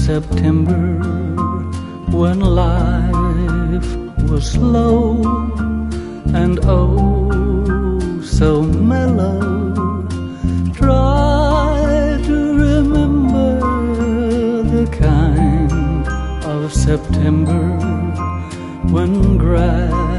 September, when life was slow and oh so mellow. Try to remember the kind of September when grass